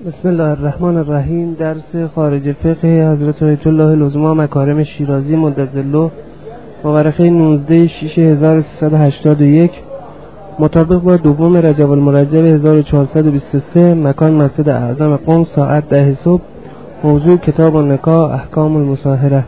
بسم الله الرحمن الرحیم. درس خارج فقه حضرت آیت الله العظما مکارم شیرازی مدظله مورخه 19/6/1381 مطابق با دوم رجب المرجب 1423. مکان مسجد اعظم قم، ساعت 10 صبح. موضوع کتاب النکاح، احکام المصاهره.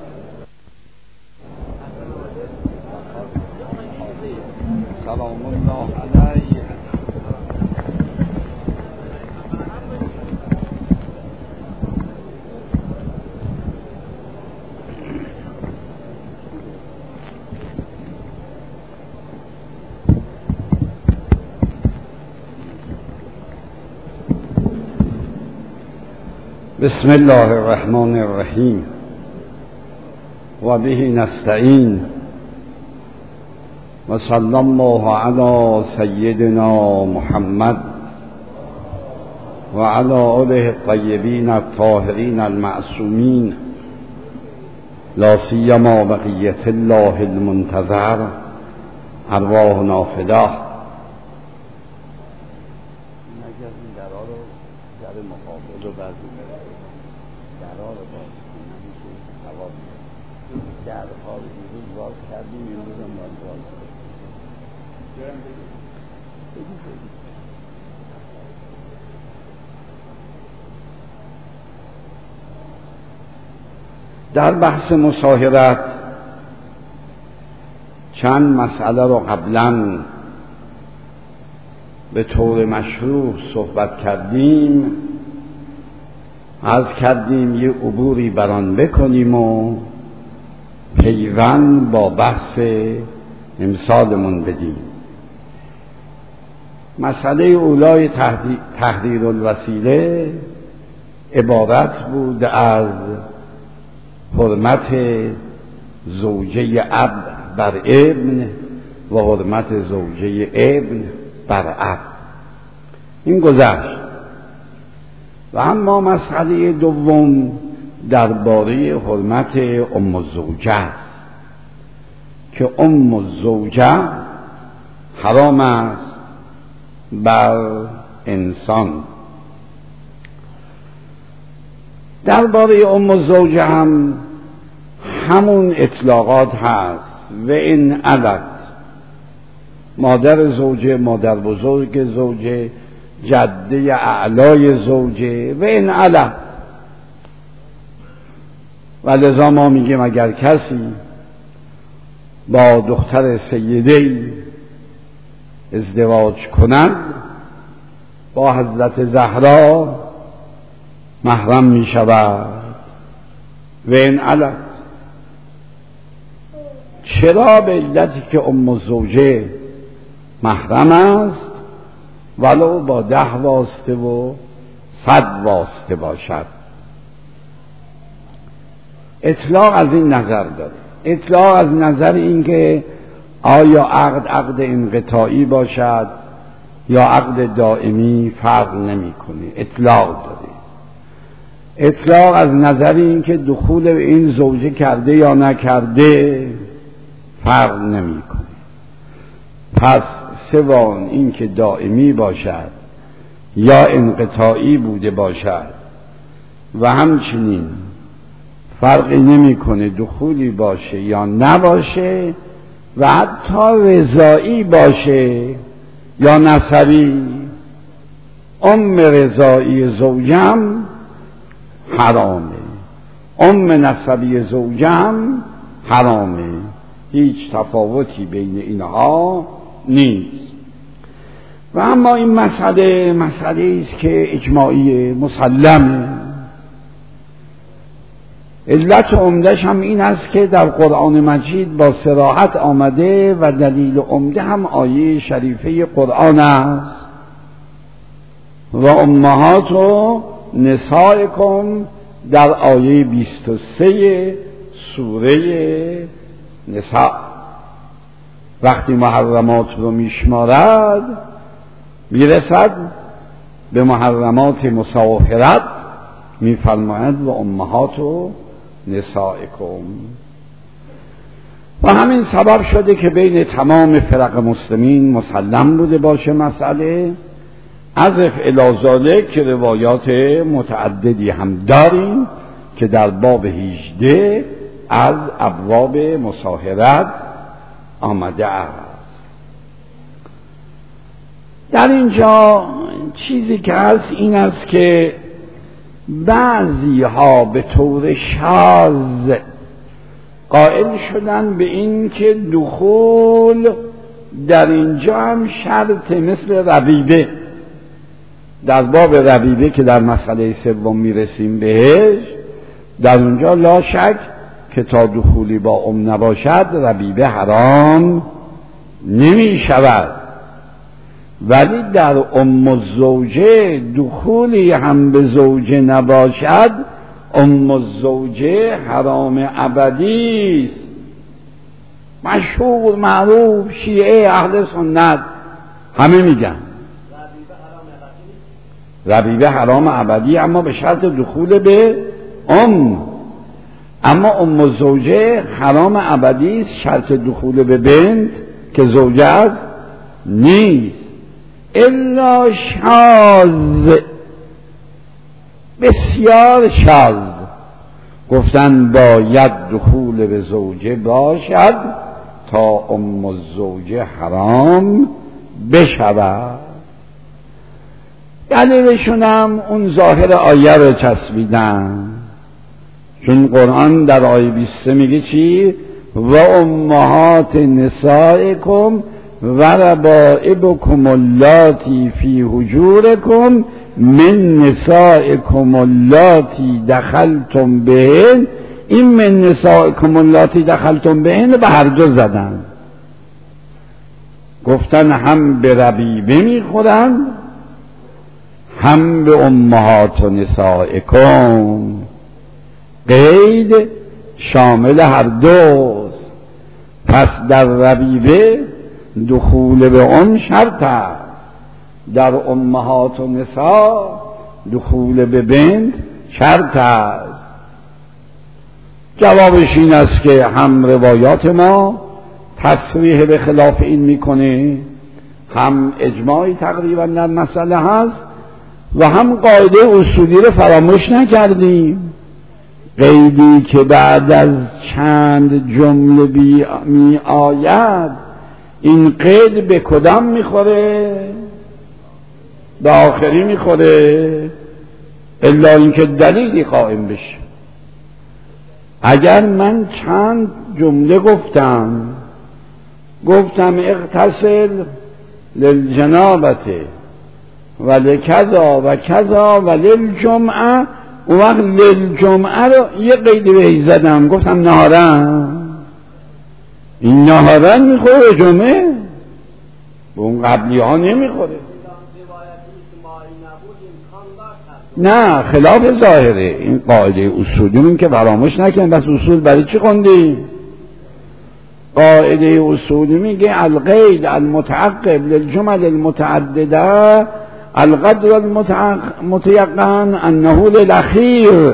بسم الله الرحمن الرحیم و به نستعین و صلی الله علی سیدنا محمد و علی آله الطیبین الطاهرین المعصومین، لا سیما بقیة الله المنتظر، ارواحنا فداه. در بحث مصاهرت چند مسئله رو قبلا به طور مشروع صحبت کردیم. عرض کردیم یه عبوری بر آن بکنیم و پیوند با بحث امسالمون بدیم. مسئله اولای تحریر الوسیله عبارت بود از حرمت زوجه اب بر ابن و حرمت زوجه ابن بر اب. این گذشت. و اما مسئله دوم درباره حرمت ام الزوجه است که ام الزوجه حرام است بر انسان. درباره ام الزوجه هم همون اطلاقات هست. و این علت مادر زوجه، مادر بزرگ زوجه، جده اعلای زوجه، و این علت. و لذا ما میگیم اگر کسی با دختر سیده‌ای ازدواج کند با حضرت زهرا محرم می شود. و این علت. چرا؟ به علتی که ام الزوجه محرم است ولو با 10 واسطه و 100 واسطه باشد. اطلاق از این نظر داره. اطلاق از نظر این که آیا عقد انقطاعی باشد یا عقد دائمی فرق نمی کنه. اطلاق داره. اطلاق از نظر این که دخول این زوجه کرده یا نکرده فرق نمی کنه. پس سواء این که دائمی باشد یا انقطاعی بوده باشد و همچنین فرقی نمی کنه دخولی باشه یا نباشه و حتی رضایی باشه یا نسبی. ام رضایی زوجم حرامه، ام نسبی زوجم حرامه. هیچ تفاوتی بین اینها نیست. و اما این مسئله است که اجماعی مسلمه. علت عمده‌ش هم این است که در قرآن مجید با صراحت آمده و دلیل عمده هم آیه شریفه قرآن است. و امهات و نسائکم در آیه 23 سوره نساء. وقتی محرمات رو میشمارد میرسد به محرمات مصاهرت، میفرماید و امهات و نسائکم. و همین سبب شده که بین تمام فرق مسلمین مسلم بوده باشه مسئله عزف الی ذالک که روایات متعددی هم داریم که در باب 18 از ابواب مصاهرت آمده است. در اینجا چیزی که هست این است که بعضی ها به طور شاذ قائل شدن به این که دخول در اینجا هم شرط مثل ربیبه، در باب ربیبه که در مسئله سوم میرسیم بهش، در اونجا لا شک که تا دخولی با نباشد ربیبه حرام نمی شود، ولی در الزوجه دخولی هم به زوجه نباشد الزوجه حرام ابدی است. مشهور معروف شیعه اهل سنت همه میگن ربیبه حرام ابدی، اما به شرط دخول به اما الزوجه حرام ابدی است، شرط دخول به بنت که زوجه است نیست. الا شاذ، بسیار شاذ گفتن باید دخول به زوجه باشد تا الزوجه حرام بشود. دلیلشونم اون ظاهر آیه رو چسبیدن، چون قرآن در آیه 20 میگه چی؟ و امهات نسائکم و ربائبکم اللاتی فی حجورکم من نسائکم اللاتی دخلتم بهن. این من نسائکم اللاتی دخلتم بهن به هر دو زدن، گفتن هم به ربیبه میخورن هم به امهات نسائکم، قید شامل هر دوست. پس در ربیبه دخول به شرط است، در امهات و نساء دخول به بنت شرط است. جوابش این است که هم روایات ما تصریح به خلاف این میکنه، هم اجماعی تقریبا در مسئله هست و هم قاعده اصولی رو فراموش نکردیم. قیدی که بعد از چند جمله می آید، این قید به کدام میخوره؟ به آخری میخوره، الا اینکه دلیلی قائم بشه. اگر من چند جمله گفتم اغتسل للجنابته و لکذا و کذا و للجمعه، اون وقت للجمعه رو یه قیدی بهش زدم، گفتم نهارن، این نهارن میخوره به جمعه، به اون قبلی ها نمیخوره. نه خلاف ظاهره، این قاعده اصولی که فراموش نکنیم. بس اصول برای چی خوندی؟ قاعده اصولی میگه القید المتعقب للجمل المتعدده القدر المتيقن انه للاخير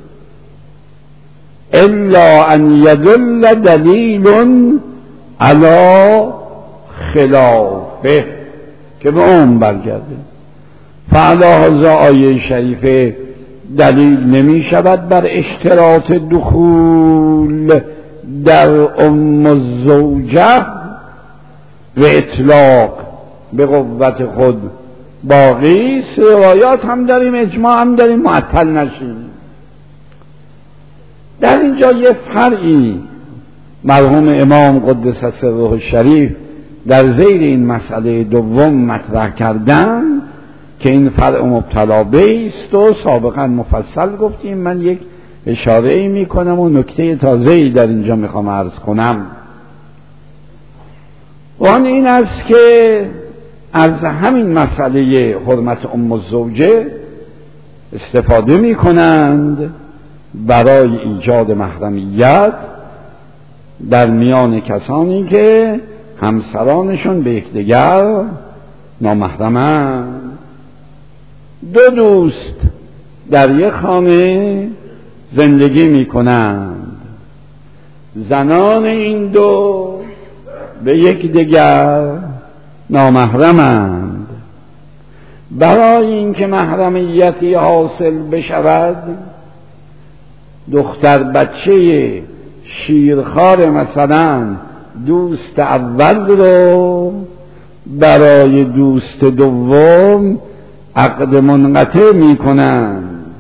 الا ان يدل دلیل على خلافه که به اون برگرده. فعلی هذا آیه شریفه دلیل نمی شود بر اشتراط دخول در الزوجه و اطلاق به قوت خود باقی. روایات هم داریم، اجماع هم داریم، معطل نشیم. در اینجا یه فرعی مرحوم امام قدس سره الشریف در زیر این مسئله دوم مطرح کردن که این فرع مبتلا به است و سابقا مفصل گفتیم. من یک اشاره ای می کنم و نکته تازه‌ای در اینجا میخوام عرض کنم، و آن این است که از همین مسئله حرمت الزوجه استفاده می کنند برای ایجاد محرمیت در میان کسانی که همسرانشون به یکدیگر نامحرمند. دو دوست در یک خانه زندگی می کنند، زنان این دو به یکدیگر نامحرمند، برای اینکه محرمیتی حاصل بشود دختر بچه شیرخوار مثلا دوست اول رو برای دوست دوم عقد منقطع میکنن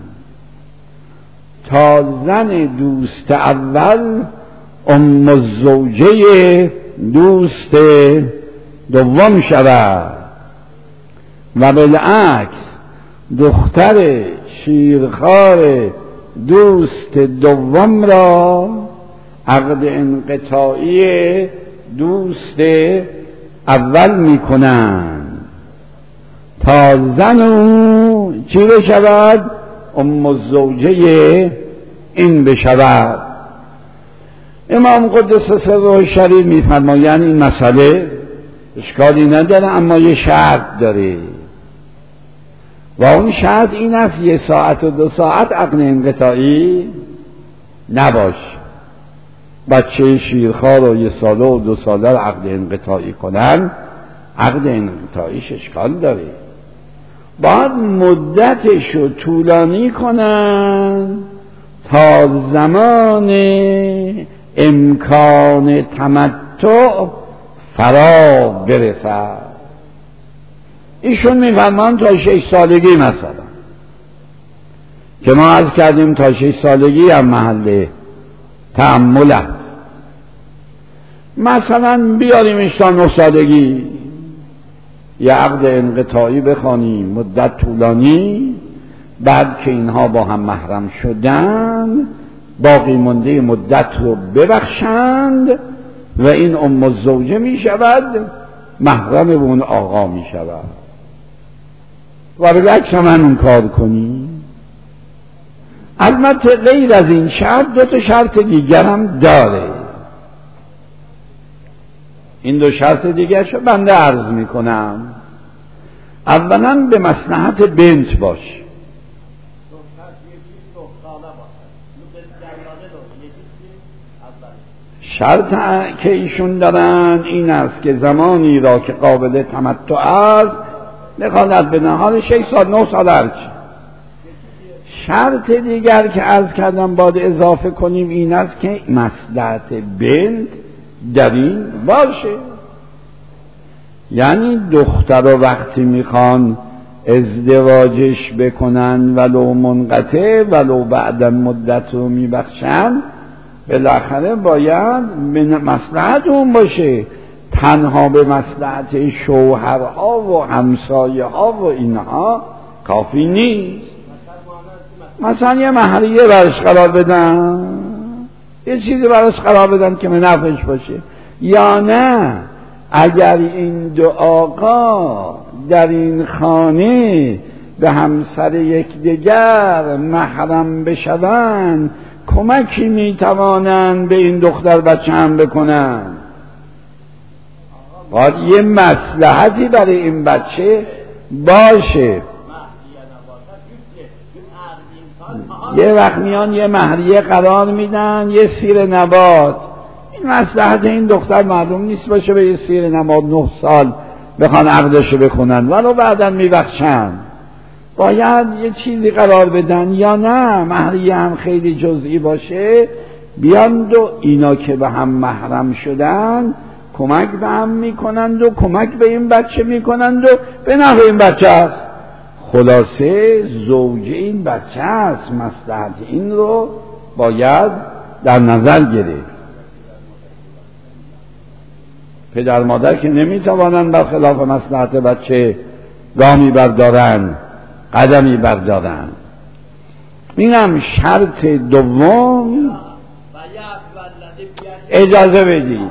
تا زن دوست اول ام الزوجه دوست دوم شود و بالعکس دختر شیرخوار دوست دوم را عقد انقطاعی دوست اول میکنن تا زن او چی بشود؟ ام الزوجه این بشود. امام قدس سره شریف میفرمایند این مسئله اشکالی نداره، اما یه شرط داره و اون شرط این است 1 ساعت و 2 ساعت عقد انقطاعی نباش. بچه شیرخوار و 1 ساله و 2 ساله عقد انقطاعی کنن، عقد انقطاعیش اشکال داره. باید مدتشو طولانی کنن تا زمان امکان تمتع فرا برسد. ایشون میفرمان تا 6 سالگی مثلا، که ما عرض کردیم تا 6 سالگی هم محل تأمل است. مثلا بیاریمش تا 9 سالگی یه عقد انقطاعی بخوانیم مدت طولانی، بعد که اینها با هم محرم شدن باقی مونده مدت رو ببخشند و این ام الزوجه می شود محرم اون آقا می شود. و بالعکس هم اون کار کنی. البته غیر از این شرط 2 تا شرط دیگر هم داره. این 2 شرط دیگر شو بنده عرض می کنم. اولا به مصلحت بنت باش. شرط که ایشون دارن این است که زمانی را که قابل تمتع است دخالت به نهار 6 سال 9 سال هرچی. شرط دیگر که عرض کردم باید اضافه کنیم این است که مصلحت بنت در این باشه. یعنی دختر رو وقتی میخوان ازدواجش بکنن ولو منقطع ولو بعد مدت رو میبخشن، بالاخره باید به مصلحت اون باشه، تنها به مصلحت شوهرها و همسایه ها و اینها کافی نیست. مثلا یه مهریه برش قرار بدن، یه چیزی برش قرار بدن که به نفعش باشه. یا نه اگر این 2 آقا در این خانه به همسر یکدیگر محرم بشوند کمکی میتوانند به این دختر بچه هم بکنن. باید یه مصلحتی برای این بچه باشه. یه وقت میان یه مهریه قرار میدن، یه سیر نبات، این مصلحت این دختر معلوم نیست باشه به یه سیر نبات 9 سال بخوان عقدشو بکنن ولو بعدن میبخشن. باید یه چیزی قرار بدن. یا نه مهریه هم خیلی جزئی باشه، بیان و اینا که به هم محرم شدن کمک به هم میکنند و کمک به این بچه میکنند و به نفع این بچه است. خلاصه زوج این بچه است، مصلحت این رو باید در نظر گرفت. پدر مادر که نمیتوانند برخلاف مصلحت بچه گامی بردارن، قدمی بردارن. اینم شرط دوم. اجازه بدید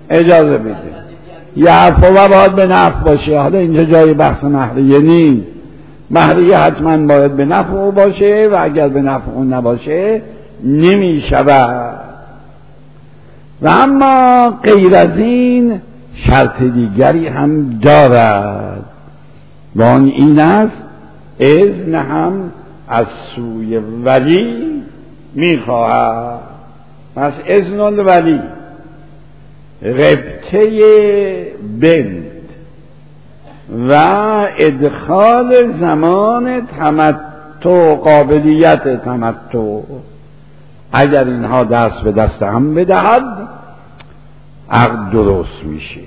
یه عفو باید به نفع باشه. حالا اینجا جای بحث مهریه نیست. مهریه حتما باید به نفع او باشه و اگر به نفع اون نباشه نمی شود. و اما غیر از این شرط دیگری هم دارد و آن این است اذن هم از سوی ولی میخواهد. پس اذن الولی ربطه بنت و ادخال زمان تمتع، قابلیت تمتع. اگر اینها دست به دست هم بدهد عقد درست میشه.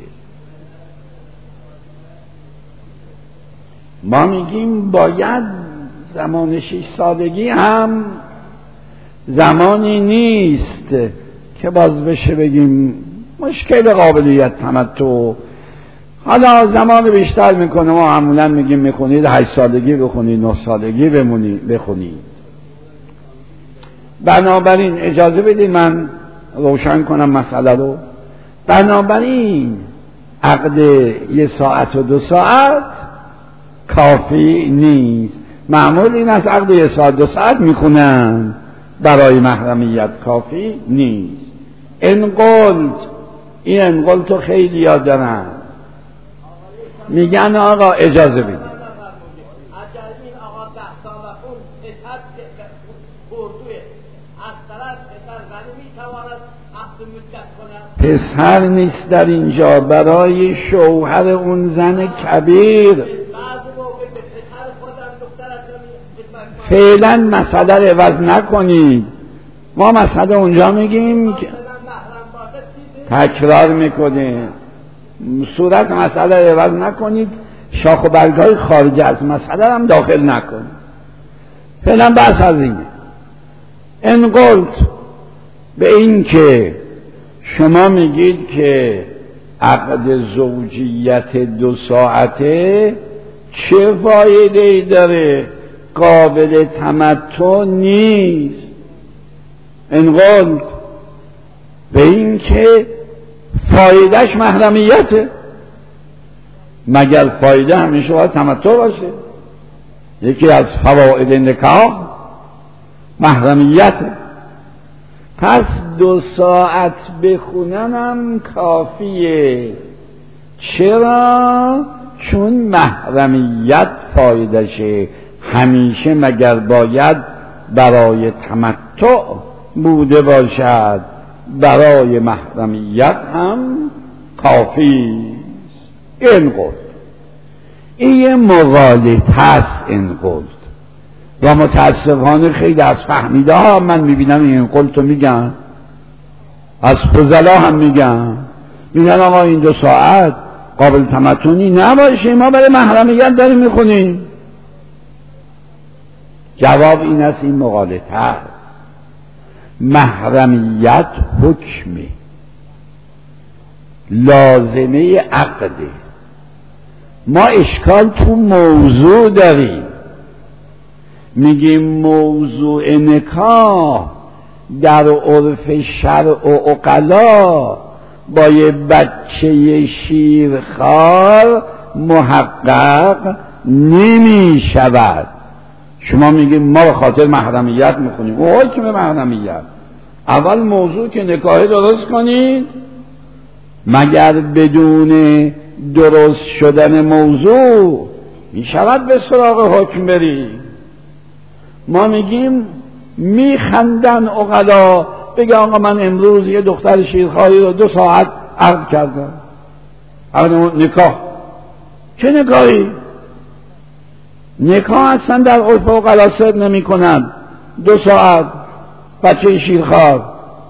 ما میگیم باید زمان 6 سالگی هم زمانی نیست که باز بشه بگیم مشکل قابلیت تمتع. حالا زمان بیشتر میکنه، ما معمولا میگیم میخونید 8 سالگی بخونید، 9 سالگی بخونید. بنابراین اجازه بدید من روشن کنم مسئله رو. بنابراین عقد 1 ساعت و 2 ساعت کافی نیست. معمول این است عقد 1 ساعت 2 ساعت میکنن، برای محرمیت کافی نیست. این انقلت خیلی یاد دارن، میگن آقا اجازه بدید پسر نیست در اینجا، برای شوهر اون زن کبیر. فعلا مسئله رو عوض نکنید. ما مسئله اونجا میگیم که تکرار میکنه، صورت مسئله رو عوض نکنید، شاخ و برگ‌های خارج از مسئله هم داخل نکنید. فعلا بحث از اینه. انقلت به این که شما میگید که عقد زوجیت 2 ساعته چه فایده‌ای داره؟ قابل تمتع نیست. انقلت به این که فایدهش محرمیته. مگر فایده همیشه باید تمتع باشه؟ یکی از فواید نکاح محرمیته. پس 2 ساعت بخوننم کافیه. چرا؟ چون محرمیت فایدشه. همیشه مگر باید برای تمتع بوده باشد، برای محرمیت هم کافی است. این مغالطه است. انقلت و متاسفانه خیلی از فهمیده ها من میبینم این انقلت رو میگن، از فضلا هم میگن آقا این 2 ساعت قابل تمتعی نباشه، ما برای محرمیت داریم میخونیم. جواب این است این مغالطه است. محرمیت حکمه، لازمه عقده. ما اشکال تو موضوع داریم، میگیم موضوع نکاح در عرف شرع و عقلا با یه بچه شیرخوار محقق نمی شود. شما میگیم ما به خاطر محرمیت میخونیم. او حکم محرمیت. اول موضوع که نکاح درست کنید، مگر بدون درست شدن موضوع میشود به سراغ حکم برید. ما میگیم میخندن عقلا، بگه آقا من امروز یه دختر شیرخواری رو 2 ساعت عقد کردم. نکاح چه نکاحی؟ نکاح اصلا در عرف عقلا صدق نمی کنند. 2 ساعت بچه شیرخوار.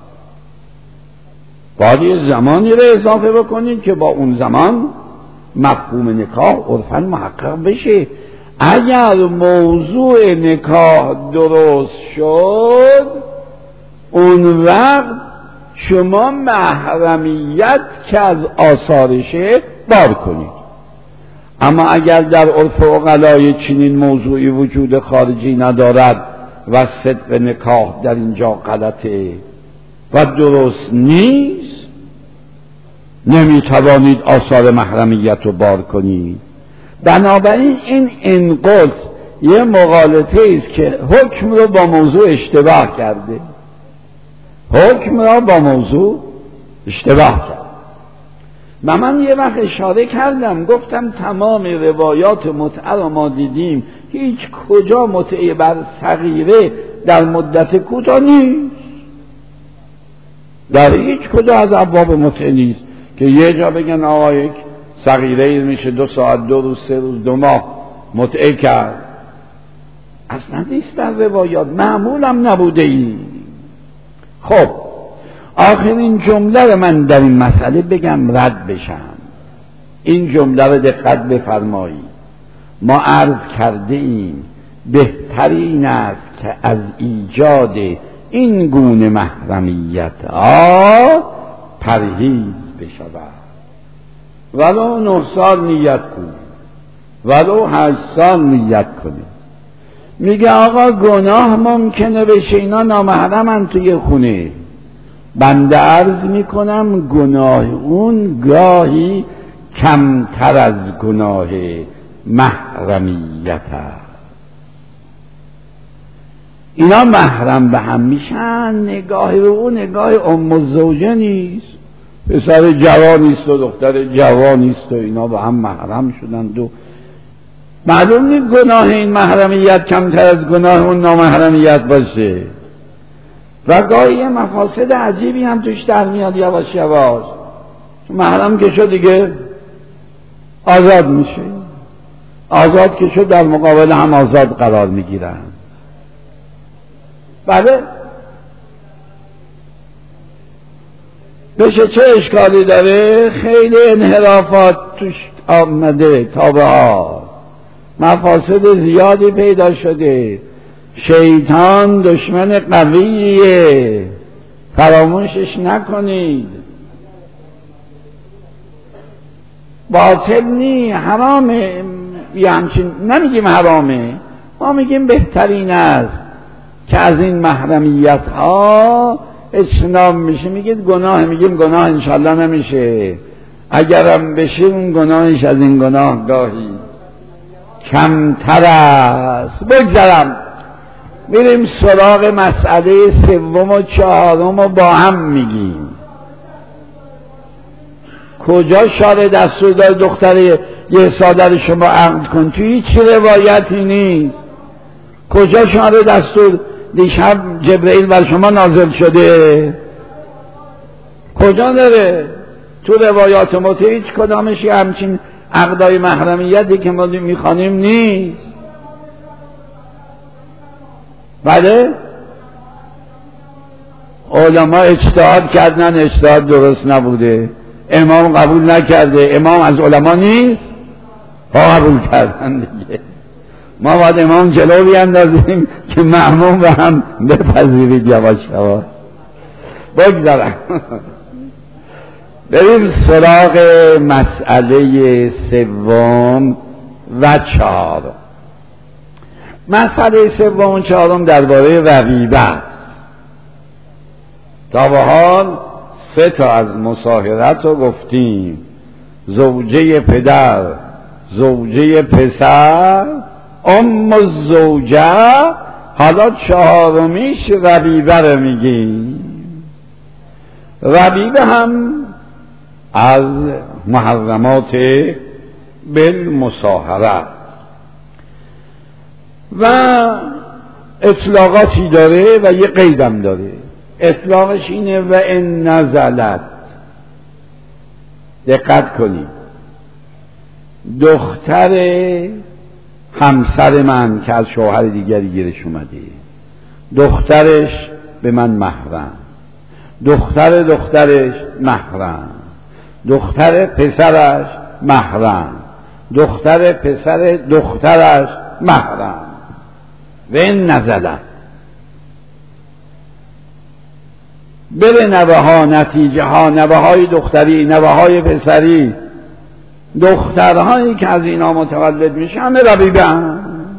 باید یه زمانی رو اضافه بکنید که با اون زمان مفهوم نکاح عرفاً محقق بشه. اگر موضوع نکاح درست شد، اون وقت شما محرمیت که از آثارشه بار کنید. اما اگر در عرف عقلای چنین موضوعی وجود خارجی ندارد و صدق نکاح در اینجا غلطه و درست نیست، نمیتوانید آثار محرمیت رو بار کنید. بنابراین این انقلت یه مغالطه است که حکم رو با موضوع اشتباه کرده. حکم رو با موضوع اشتباه کرد. و من یه وقت اشاره کردم، گفتم تمام روایات متعه رو ما دیدیم، هیچ کجا متعه بر صغیره در مدت کوتاه نیست. در هیچ کجا از ابواب متعه نیست که یه جا بگن آقا یک صغیره میشه 2 ساعت 2 روز 3 روز 2 ماه متعه کرد. اصلا نیست در روایات، معمولم نبوده ای. خب آخرین جمله رو من در این مسئله بگم رد بشم. این جمله رو دقت بفرمایید. ما عرض کرده ایم بهترین است که از ایجاد این گونه محرمیت پرهیز بشود. ولو 9 سال نیت کنید، ولو 8 سال نیت کنید. میگه آقا گناه ممکنه بشه، اینا نامحرمن توی خونه. بنده عرض میکنم گناه اون گاهی کمتر از گناه محرمیت است. اینا محرم به هم میشن. نگاه او نگاه ام الزوجه نیست، پسر جوانیست و دختر جوانیست و اینا با هم محرم شدند و معلوم نیست گناه این محرمیت کمتر از گناه اون نامحرمیت باشه. و گاهی مفاسد عجیبی هم توش در میاد یواش یواش. محرم که شد دیگه آزاد میشه، آزاد که شد در مقابل هم آزاد قرار میگیرن. بله بشه چه اشکالی داره؟ خیلی انحرافات توش آمده، تابعات مفاسد زیادی پیدا شده. شیطان دشمن قویه، فراموشش نکنید. باطل نی، حرامه، یا همچین نمیگیم حرامه، ما میگیم بهترین است که از این محرمیت ها اجتناب میشه. میگید گناه، میگیم گناه انشالله نمیشه، اگرم بشه اون گناهش از این گناه گاهی کمتر است. بگذارم میریم سراغ مسئله 3 و 4 و با هم میگیم. کجا شارع دستور داد دختر 1 ساله شما عقد کن؟ توی هیچ روایتی نیست. کجا شارع دستور دیشب جبرئیل بر شما نازل شده؟ کجا داره؟ تو روایات متعه هیچ کدامش همچین عقدای محرمیتی که ما میخوانیم نیست. بله علما اجتهاد کردن، اجتهاد درست نبوده، امام قبول نکرده. امام از علما نیست، قبول کردن دیگه. ما باید امام جلو بیندازیم که مأموم به هم بپذیرید یواش یواش. بگذارم بریم سراغ مسئله 3 و 4. مسئله 3 و 4 درباره رقیبه. تا به حال 3 تا از مصاهرت رو گفتیم: زوجه پدر، زوجه پسر، ام الزوجه. حالا 4میش ربیبه رو میگیم. ربیبه هم از محرمات بالمصاهره و اطلاقاتی داره و یه قیدم داره. اطلاقش اینه و ان نزلت. دقت کنید، دختر همسر من که از شوهر دیگری گیرش اومده، دخترش به من محرم، دخترش محرم، دختر پسرش محرم، دختر پسر دخترش محرم. و این نزله بره نوه ها، نتیجه ها، نوه های دختری، نوه های پسری، دخترهایی که از اینا متولد میشه همه ربیبه هم،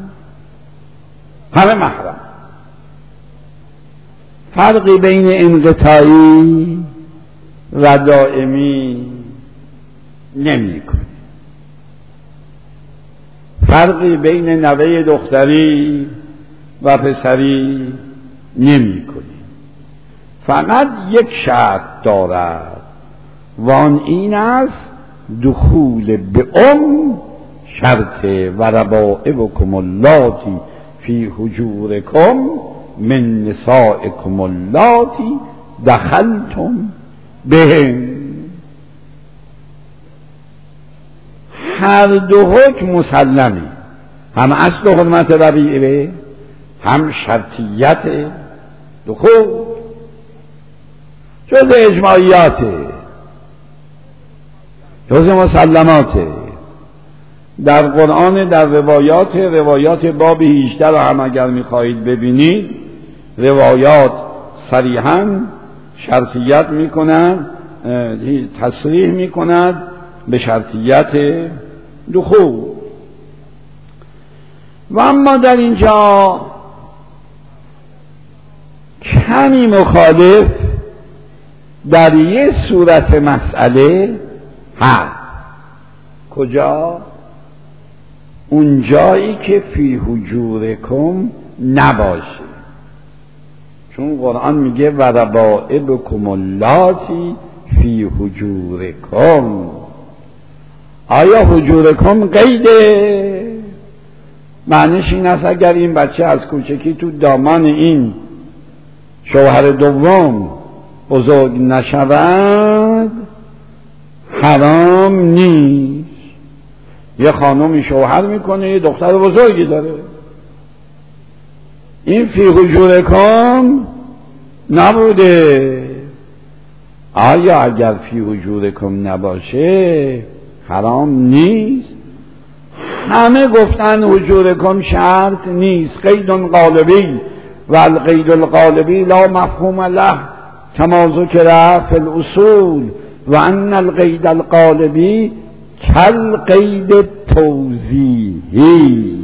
همه محرم. فرقی بین انقطاعی و دائمی نمی کنه. فرقی بین نوه دختری و پسری نمی کنه. فقط یک شرط دارد و آن این است دخول به شرط و ربائبکم اللاتی فی حجورکم من نسائکم اللاتی دخلتم بهم. هر دو حکم مسلمی، هم اصل حرمت ربیعه، هم شرطیت دخول، جز اجماعیاته، جز مسلماته. در قرآن، در روایات باب 18 رو هم اگر میخواهید ببینید، روایات صریحاً شرطیت میکنند، تصریح میکنند به شرطیت دخول. و اما در اینجا کمی مخالف در یه صورت مسئله هست. کجا؟ اون جایی که فی حجورکم نباشه، چون قرآن میگه و ربائبکم اللاتی فی حجورکم. آیا حجورکم قیده؟ معنیش این است اگر این بچه از کوچکی تو دامان این شوهر دوم بزرگ نشود حرام نیست. یه خانمی شوهر میکنه، یه دختر بزرگی داره، این فی حجورکم نبوده. آیا اگر فی حجورکم نباشه حرام نیست؟ همه گفتن حجورکم شرط نیست، قید قالبی و القید القالبی لا مفهوم له کما ذکر فی الاصول و ان القید القالبی کالقید توضیحی.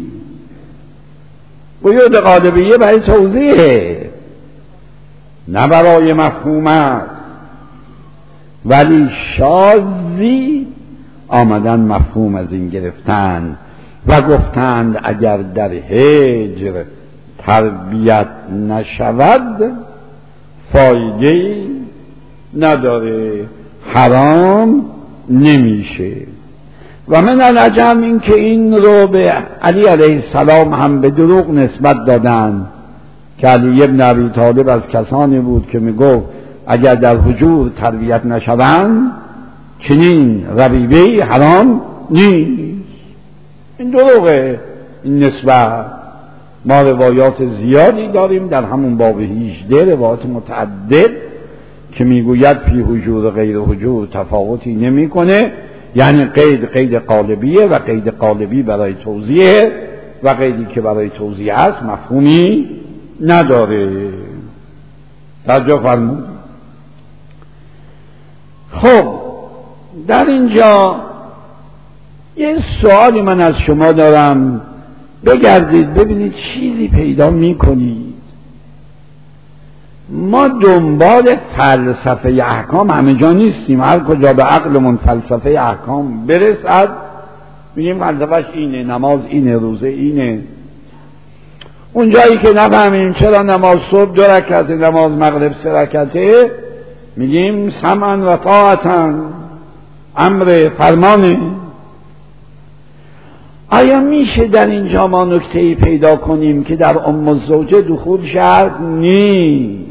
قیود قالبیه برای توضیحه نه برای مفهوم است، ولی شاذی آمدن مفهوم از این گرفتن و گفتند اگر در هجر تربیت نشود فایده نداره، حرام نمیشه. و من العجب این که این رو به علی علیه السلام هم به دروغ نسبت دادن که علی ابن ابی طالب از کسانی بود که میگفت اگر در حجور تربیت نشوند چنین ربیبه‌ای حرام نیست. این دروغه این نسبت. ما روایات زیادی داریم در همون باب 18 روایات متعدد که میگوید فی حجور و غیر حجور تفاوتی نمیکنه، یعنی قید قالبیه و قید قالبی برای توضیح و قیدی که برای توضیح است مفهومی نداره. توجه فرمود. خب در اینجا یه سوالی من از شما دارم، بگردید ببینید چیزی پیدا میکنید. ما دنبال فلسفه احکام همه جا نیستیم، هر کجا به عقلمون فلسفه احکام برسد میگیم فلسفهش اینه، نماز اینه، روزه اینه. اون جایی که نفهمیم چرا نماز صبح 2 رکعته، نماز مغرب 3 رکعته، میگیم سمعا و طاعتا، امر فرمانه. آیا میشه در اینجا ما نکته‌ای پیدا کنیم که در ام الزوجه دخول شرط نیست،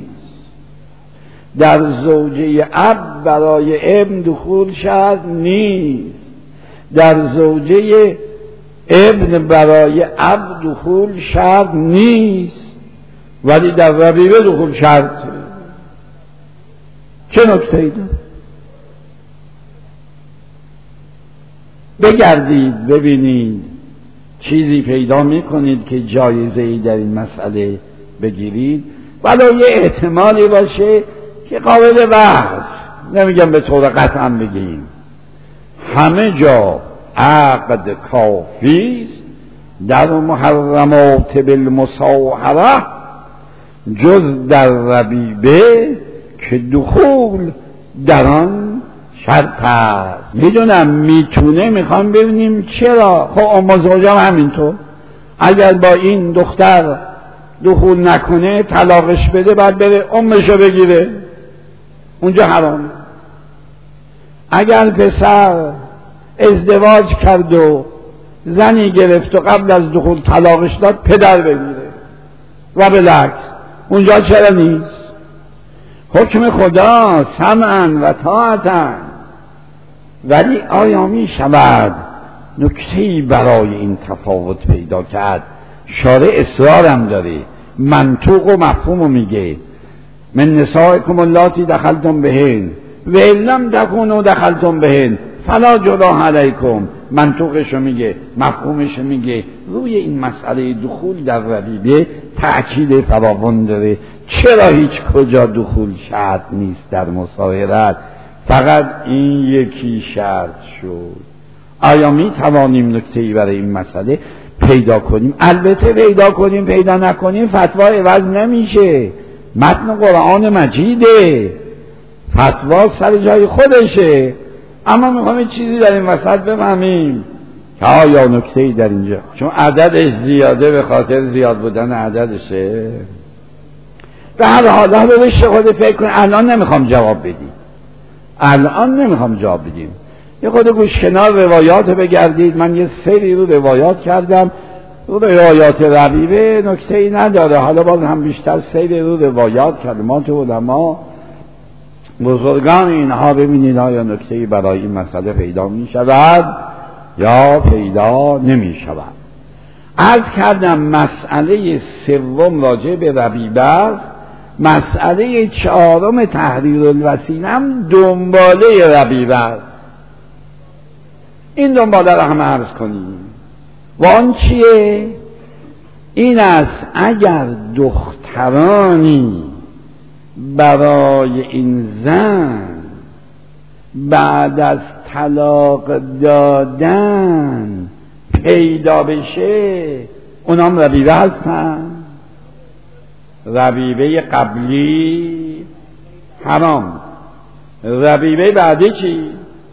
در زوجه اب برای ابن دخول شرط نیست، در زوجه ابن برای اب دخول شرط نیست، ولی در ربیبه دخول شرط؟ چه نکته‌ای داره؟ بگردید ببینید چیزی پیدا میکنید که جایزه‌ای در این مسئله بگیرید، ولی یه احتمالی باشه که قابل بحث، نمیگم به طور قطعا بگیم همه جا عقد کافیست در محرمات بالمصاهره جز در ربیبه که دخول در آن شرط است. میدونم میتونه، میخوام ببینیم چرا. خب ام زوجه همینطور، اگر با این دختر دخول نکنه طلاقش بده بعد بره امشو بگیره، اونجا حرامه. اگر پسر ازدواج کرد و زنی گرفت و قبل از دخول طلاقش داد پدر بگیره و بالعکس، اونجا چرا نیست؟ حکم خدا سمعا و طاعتا. ولی آیا می شود نکته‌ای برای این تفاوت پیدا کرد. شارع اصرارم داره، منطوق و مفهومو میگه. من نسائکم اللاتی دخلتم بهن و لم تکونوا دخلتم بهن فلا جناح علیکم. منطوقشو میگه، مفهومشو میگه. روی این مسئله دخول در ربیبه تأکید فراوان داره. چرا هیچ کجا دخول شرط نیست در مصاهرت؟ فقط این یکی شرط شد. آیا می توانیم نکته‌ای برای این مسئله پیدا کنیم؟ البته پیدا کنیم، پیدا نکنیم فتوا عوض نمیشه. متن قرآن مجیده، فتوا سر جای خودشه. اما میخوام چیزی در این وسط بفهمیم که آیا نکته‌ای در اینجا، چون عددش زیاده به خاطر زیاد بودن عددشه. به هر حال بهش خود فکر کن. الان نمیخوام جواب بدیم. یه خود گوش کنار روایات بگردید. من یه سری رو روایات کردم، رو روایات ربیبه نکته‌ای نداره. حالا باز هم بیشتر سری رو روایات کلمات علما بزرگان اینها ببینید آیا نکته‌ای برای این مسئله پیدا می شود یا پیدا نمی شود. عرض کردم مسئله سوم راجع به ربیبه، مسئله چهارم تحریر الوسیله هم دنباله ربیبه. این دنباله را هم عرض کنیم. و آن چیه؟ این است اگر دخترانی برای این زن بعد از طلاق دادن پیدا بشه، اونام ربیبه هستن. ربیبه قبلی حرام، ربیبه بعدی چی؟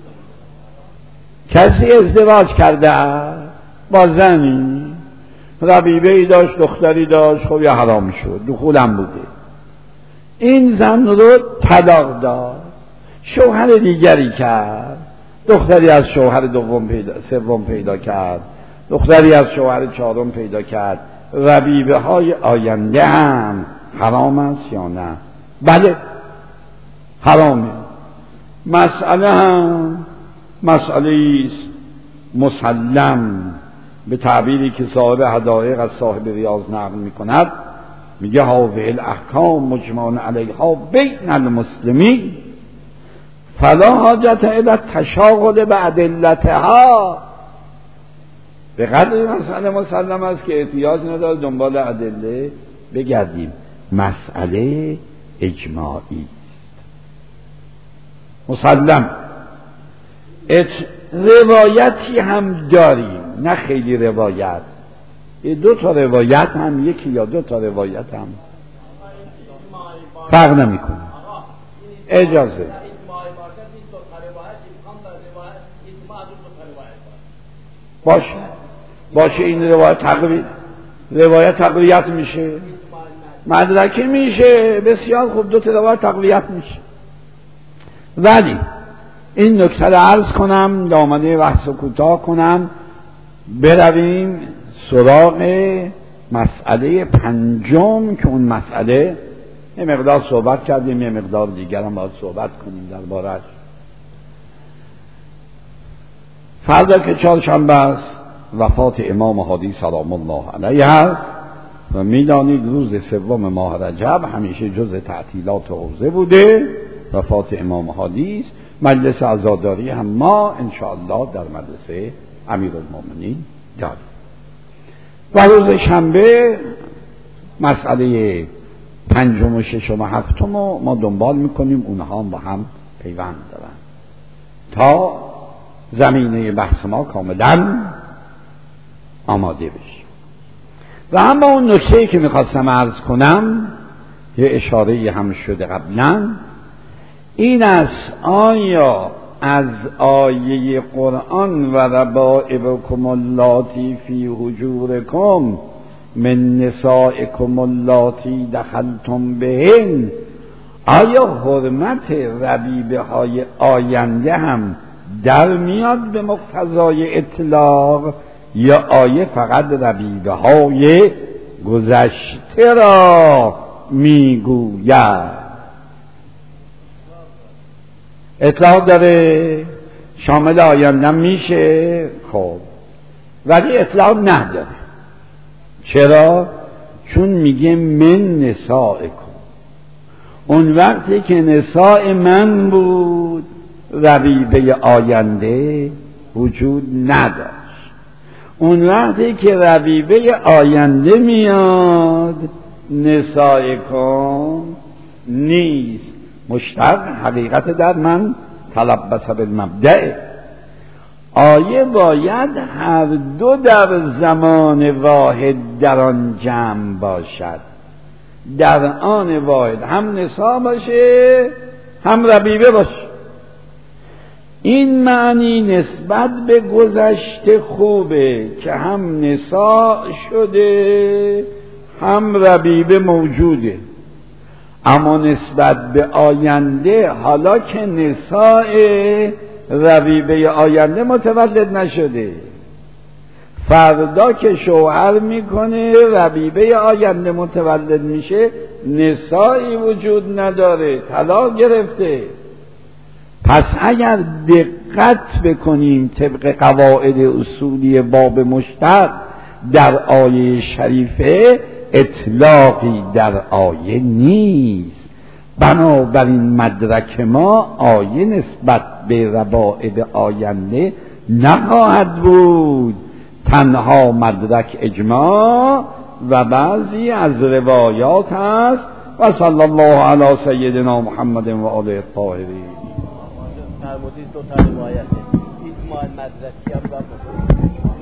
کسی ازدواج کرده با زنی، ربیبه ای داشت، دختری داشت، خب یا حرام شد، دخولم بوده. این زن رو طلاق داد، شوهر دیگری کرد، دختری از شوهر سوم پیدا کرد، دختری از شوهر چهارم پیدا کرد. ربیبه های آینده هم حرام است یا نه؟ بله حرامه. مسئله هم مسئله است مسلم، به تعبیری که صاحب حدائق از صاحب ریاض نقل می کند، میگه هاذه الاحکام مجمع علیها بین المسلمین فلا حاجت الی التشاغل بادلتها. به قدر مسئله مسلم است که احتیاج نداره دنبال ادله بگردیم. مسئله اجماعی مسلم. روایتی هم داریم، نه خیلی روایت، دو تا روایت هم، یکی یا دو تا روایت هم فرق نمیکنه. اجازه باشه این روایت تقویت میشه، مدرکی میشه. بسیار خوب، دو تا روایت تقویت میشه. ولی این نکته رو عرض کنم، دامنه بحث کوتاه کنم، برویم سراغ مسئله پنجم که اون مسئله یه مقدار صحبت کردیم، یه مقدار دیگر هم باید صحبت کنیم درباره‌اش. فردا که چهارشنبه است وفات امام هادی سلام الله علیه است و میدانید روز سوم ماه رجب همیشه جزء تعطیلات حوزه بوده. وفات امام هادی است. مجلس عزاداری هم ما انشاءالله در مدرسه امیرالمومنین داریم. و روز شنبه مسئله پنجم و ششم و هفتم رو ما دنبال میکنیم. اونها هم با هم پیوند دارن تا زمینه بحث ما کاملا آماده بشه. و هم با اون نکته‌ای که میخواستم عرض کنم، یه اشاره هم شده قبلا، این است آیا از آیه قرآن و ربائبکم اللاتی فی حجورکم من نسائکم اللاتی دخلتم بهن، آیا حرمت ربیبه های آینده هم در میاد به مقتضای اطلاق، یا آیه فقط ربیبه های گذشته را میگوید؟ اطلاق داره، شامل آینده میشه. خب ولی اطلاق نداره. چرا؟ چون میگه من نسائکم. اون وقتی که نساء من بود ربیبه آینده وجود نداشت. اون وقتی که ربیبه آینده میاد نسائکم نیست. مشتق حقیقت در من تلبس بالمبدأ. آیه باید هر دو در زمان واحد در آن جمع باشد. در آن واحد هم نساء باشه هم ربیبه باشه. این معنی نسبت به گذشته خوبه که هم نساء شده هم ربیبه موجوده، اما نسبت به آینده حالا که نساء ربیبه آینده متولد نشده، فردا که شوهر میکنه ربیبه آینده متولد میشه، نسایی وجود نداره، طلاق گرفته. پس اگر دقت بکنیم طبق قواعد اصولی باب مشتق در آیه شریفه اطلاقی در آیه نیست. بنابراین مدرک ما آیه نسبت به ربائب آینده نخواهد بود، تنها مدرک اجماع و بعضی از روایات است. و صلی الله علی سیدنا محمد و آله الطاهرین. فرمودید دو تا روایت اجماع مدرکی هم